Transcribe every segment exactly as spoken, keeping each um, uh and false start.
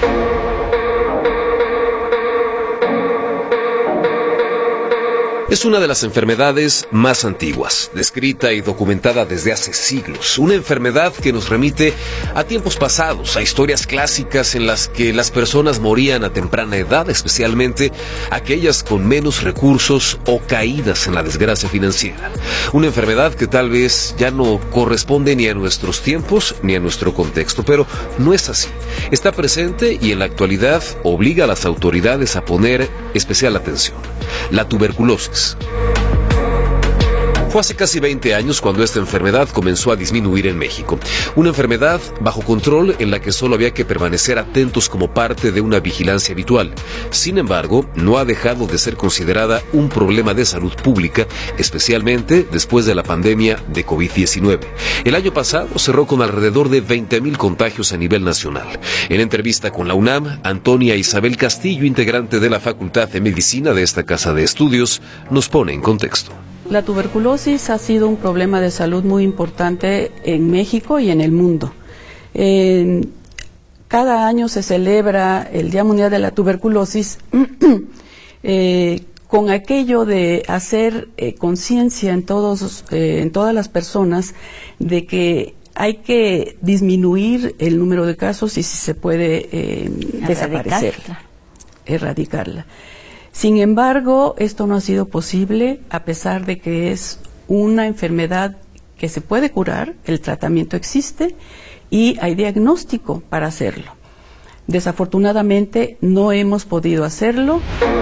Es una de las enfermedades más antiguas, descrita y documentada desde hace siglos. Una enfermedad que nos remite a tiempos pasados, a historias clásicas en las que las personas morían a temprana edad, especialmente aquellas con menos recursos o caídas en la desgracia financiera. Una enfermedad que tal vez ya no corresponde ni a nuestros tiempos ni a nuestro contexto, pero no es así. Está presente y en la actualidad obliga a las autoridades a poner especial atención. La tuberculosis. Fue hace casi veinte años cuando esta enfermedad comenzó a disminuir en México. Una enfermedad bajo control en la que solo había que permanecer atentos como parte de una vigilancia habitual. Sin embargo, no ha dejado de ser considerada un problema de salud pública, especialmente después de la pandemia de COVID diecinueve. El año pasado cerró con alrededor de veinte mil contagios a nivel nacional. En entrevista con la UNAM, Antonia Isabel Castillo, integrante de la Facultad de Medicina de esta casa de estudios, nos pone en contexto. La tuberculosis ha sido un problema de salud muy importante en México y en el mundo. Eh, cada año se celebra el Día Mundial de la Tuberculosis eh, con aquello de hacer eh, conciencia en todos, eh, en todas las personas de que hay que disminuir el número de casos y si se puede eh, desaparecerla, erradicarla. Sin embargo, esto no ha sido posible a pesar de que es una enfermedad que se puede curar, el tratamiento existe y hay diagnóstico para hacerlo. Desafortunadamente no hemos podido hacerlo.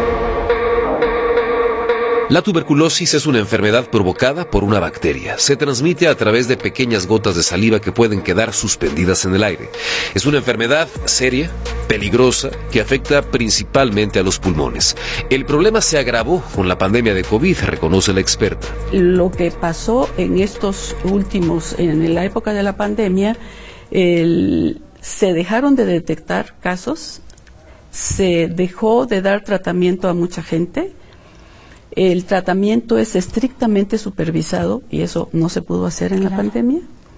La tuberculosis es una enfermedad provocada por una bacteria. Se transmite a través de pequeñas gotas de saliva que pueden quedar suspendidas en el aire. Es una enfermedad seria, peligrosa, que afecta principalmente a los pulmones. El problema se agravó con la pandemia de COVID, reconoce la experta. Lo que pasó en estos últimos, en la época de la pandemia, el, se dejaron de detectar casos, se dejó de dar tratamiento a mucha gente. El tratamiento es estrictamente supervisado y eso no se pudo hacer en claro. la pandemia.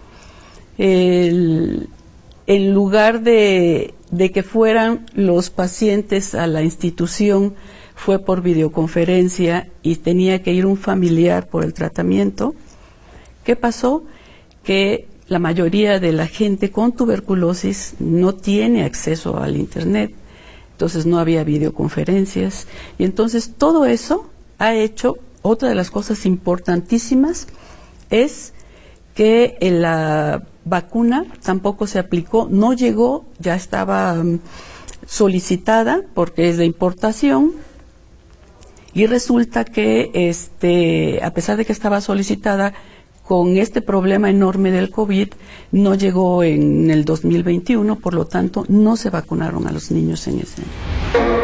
El, en lugar de, de que fueran los pacientes a la institución, fue por videoconferencia y tenía que ir un familiar por el tratamiento. ¿Qué pasó? Que la mayoría de la gente con tuberculosis no tiene acceso al internet, entonces no había videoconferencias y entonces todo eso ha hecho, otra de las cosas importantísimas es que la vacuna tampoco se aplicó, no llegó, ya estaba um, solicitada porque es de importación y resulta que este, a pesar de que estaba solicitada, con este problema enorme del COVID, no llegó en el dos mil veintiuno, por lo tanto no se vacunaron a los niños en ese año.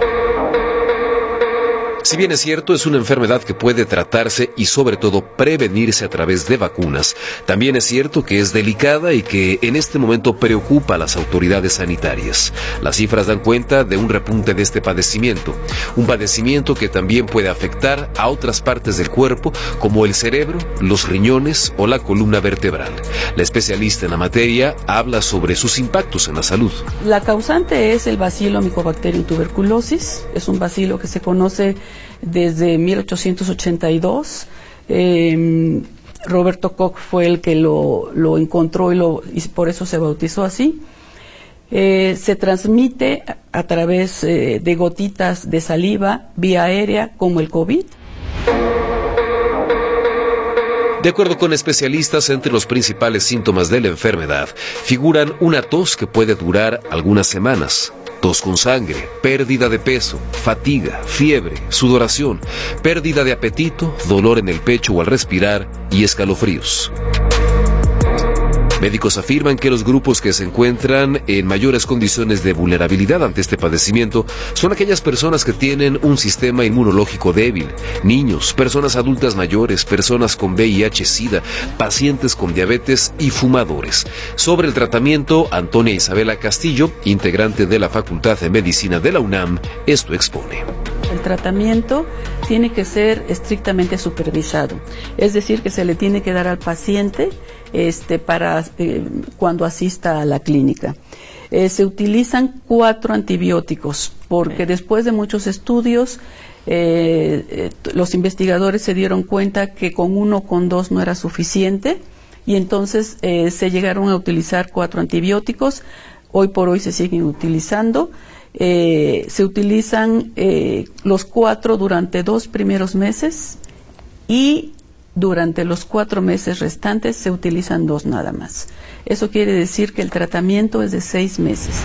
Si bien es cierto, es una enfermedad que puede tratarse y sobre todo prevenirse a través de vacunas, también es cierto que es delicada y que en este momento preocupa a las autoridades sanitarias. Las cifras dan cuenta de un repunte de este padecimiento, un padecimiento que también puede afectar a otras partes del cuerpo como el cerebro, los riñones o la columna vertebral. La especialista en la materia habla sobre sus impactos en la salud. La causante es el Bacillus Mycobacterium tuberculosis, es un bacilo que se conoce desde mil ochocientos ochenta y dos. Eh, Roberto Koch fue el que lo, lo encontró y, lo, y por eso se bautizó así. Eh, se transmite a, a través eh, de gotitas de saliva vía aérea como el COVID. De acuerdo con especialistas, entre los principales síntomas de la enfermedad figuran una tos que puede durar algunas semanas, tos con sangre, pérdida de peso, fatiga, fiebre, sudoración, pérdida de apetito, dolor en el pecho o al respirar y escalofríos. Médicos afirman que los grupos que se encuentran en mayores condiciones de vulnerabilidad ante este padecimiento son aquellas personas que tienen un sistema inmunológico débil, niños, personas adultas mayores, personas con V I H-Sida, pacientes con diabetes y fumadores. Sobre el tratamiento, Antonia Isabela Castillo, integrante de la Facultad de Medicina de la UNAM, esto expone. El tratamiento tiene que ser estrictamente supervisado, es decir, que se le tiene que dar al paciente este, para eh, cuando asista a la clínica. Eh, se utilizan cuatro antibióticos, porque después de muchos estudios, eh, eh, los investigadores se dieron cuenta que con uno o con dos no era suficiente, y entonces eh, se llegaron a utilizar cuatro antibióticos. Hoy por hoy se siguen utilizando. Eh, se utilizan eh, los cuatro durante dos primeros meses, y durante los cuatro meses restantes se utilizan dos nada más. Eso quiere decir que el tratamiento es de seis meses.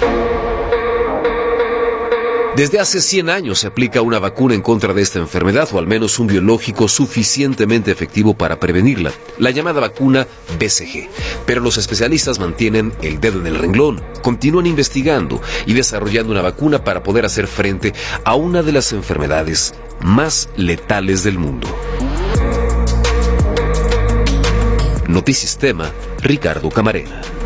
Desde hace cien años se aplica una vacuna en contra de esta enfermedad, o al menos un biológico suficientemente efectivo para prevenirla, la llamada vacuna B C G. Pero los especialistas mantienen el dedo en el renglón, continúan investigando y desarrollando una vacuna para poder hacer frente a una de las enfermedades más letales del mundo. Notisistema, Ricardo Camarena.